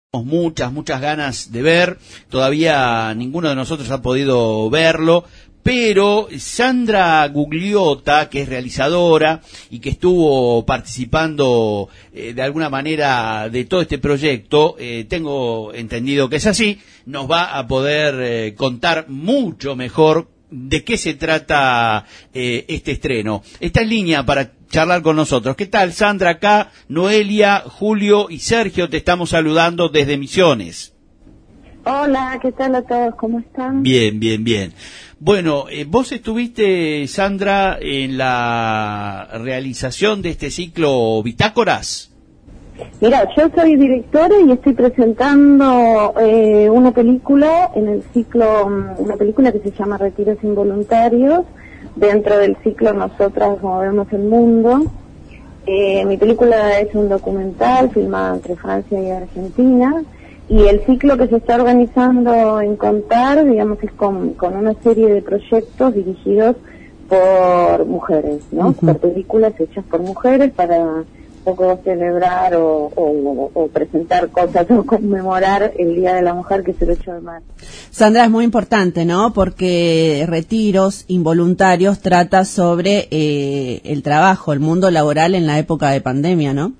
Muchas ganas de ver, todavía ninguno de nosotros ha podido verlo, pero Sandra Gugliotta, que es realizadora y que estuvo participando de alguna manera de todo este proyecto, tengo entendido que es así, nos va a poder contar mucho mejor de qué se trata este estreno. Está en línea para charlar con nosotros. ¿Qué tal, Sandra? Acá Noelia, Julio y Sergio te estamos saludando desde Misiones. Hola, ¿qué tal a todos? ¿Cómo están? Bien. Bueno, vos estuviste, Sandra, en la realización de este ciclo Bitácoras. Mira, yo soy directora y estoy presentando una película en el ciclo, una película que se llama Retiros Involuntarios, dentro del ciclo Nosotras Movemos el Mundo. Mi película es un documental filmado entre Francia y Argentina, y el ciclo que se está organizando en Contar, digamos, es con una serie de proyectos dirigidos por mujeres, ¿no? Uh-huh. Por películas hechas por mujeres para un poco celebrar o presentar cosas o conmemorar el Día de la Mujer, que es el 8 de marzo. Sandra, es muy importante, ¿no? Porque Retiros Involuntarios trata sobre el trabajo, el mundo laboral en la época de pandemia, ¿no?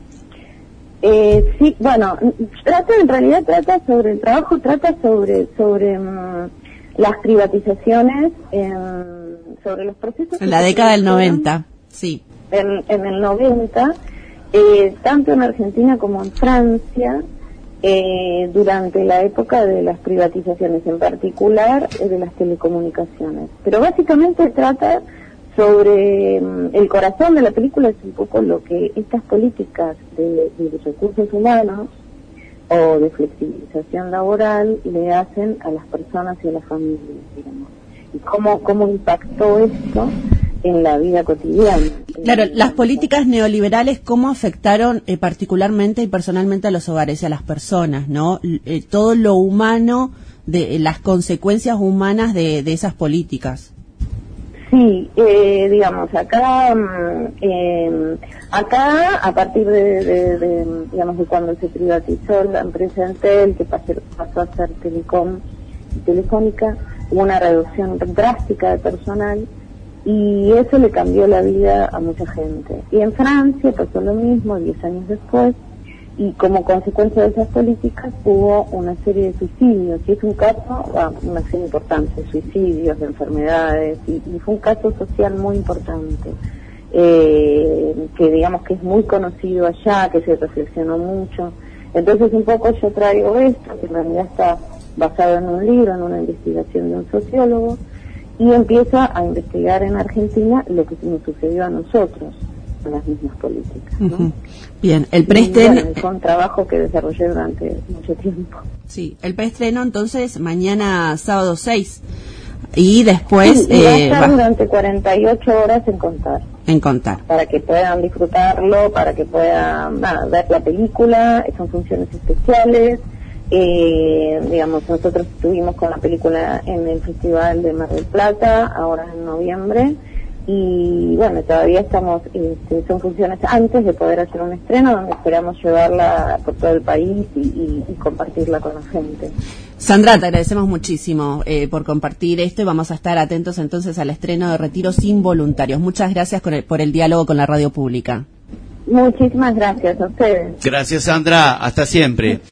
Sí, bueno, en realidad trata sobre el trabajo, trata sobre las privatizaciones, sobre los procesos. En la década del 90, sí. En el 90, tanto en Argentina como en Francia, durante la época de las privatizaciones, en particular de las telecomunicaciones. Pero básicamente trata sobre el corazón de la película, es un poco lo que estas políticas de recursos humanos o de flexibilización laboral le hacen a las personas y a las familias, digamos, y cómo impactó esto en la vida cotidiana. Claro, las políticas neoliberales, ¿cómo afectaron particularmente y personalmente a los hogares y a las personas, ¿no? Todo lo humano, de las consecuencias humanas de esas políticas. Sí, digamos, acá a partir digamos, de cuando se privatizó la empresa Entel, que pasó a ser Telecom y Telefónica, hubo una reducción drástica de personal, y eso le cambió la vida a mucha gente. Y en Francia pasó lo mismo 10 años después, y como consecuencia de esas políticas hubo una serie de suicidios, y es un caso, una serie importante, de suicidios, de enfermedades, y fue un caso social muy importante, que digamos que es muy conocido allá, que se reflexionó mucho. Entonces un poco yo traigo esto, que en realidad está basado en un libro, en una investigación de un sociólogo, y empieza a investigar en Argentina lo que nos sucedió a nosotros con las mismas políticas, ¿no? Uh-huh. Bien, el preestreno... Bueno, fue un trabajo que desarrollé durante mucho tiempo. Sí, el preestreno entonces mañana sábado 6, y después... Sí, va a estar durante 48 horas en Contar. En Contar. Para que puedan disfrutarlo, para que puedan ver la película, son funciones especiales. Digamos, nosotros estuvimos con la película en el Festival de Mar del Plata, ahora en noviembre, y bueno, todavía estamos, son funciones antes de poder hacer un estreno, donde esperamos llevarla por todo el país y compartirla con la gente. Sandra, te agradecemos muchísimo por compartir esto, y vamos a estar atentos entonces al estreno de Retiros Involuntarios. Muchas gracias por el diálogo con la radio pública. Muchísimas gracias a ustedes. Gracias, Sandra, hasta siempre.